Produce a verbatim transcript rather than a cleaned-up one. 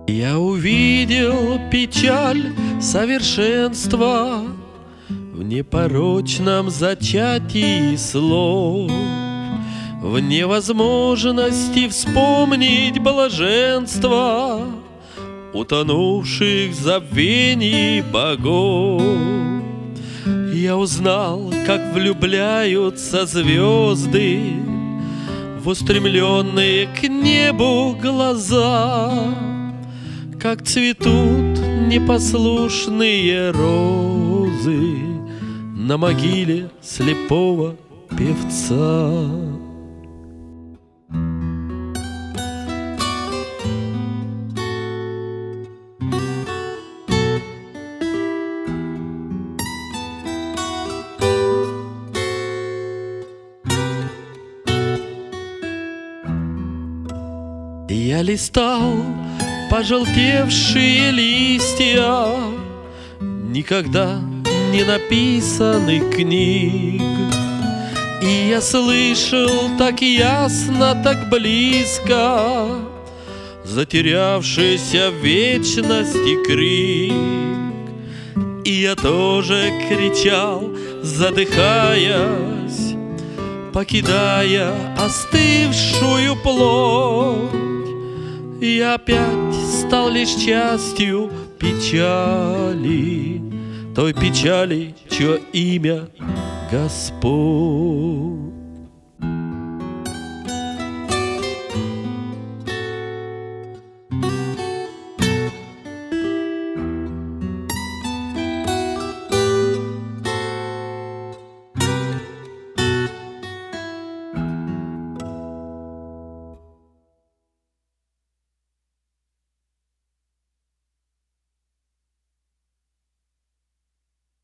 Я увидел печаль совершенства в непорочном зачатии слов, в невозможности вспомнить блаженство утонувших в забвении богов. Я узнал, как влюбляются звезды в устремленные к небу глаза, как цветут непослушные розы на могиле слепого певца. Я листал пожелтевшие листья никогда не написанных книг, и я слышал так ясно, так близко затерявшийся в вечности крик. И я тоже кричал, задыхаясь, покидая остывшую плоть. Я опять стал лишь частью печали, той печали, чье имя Господь.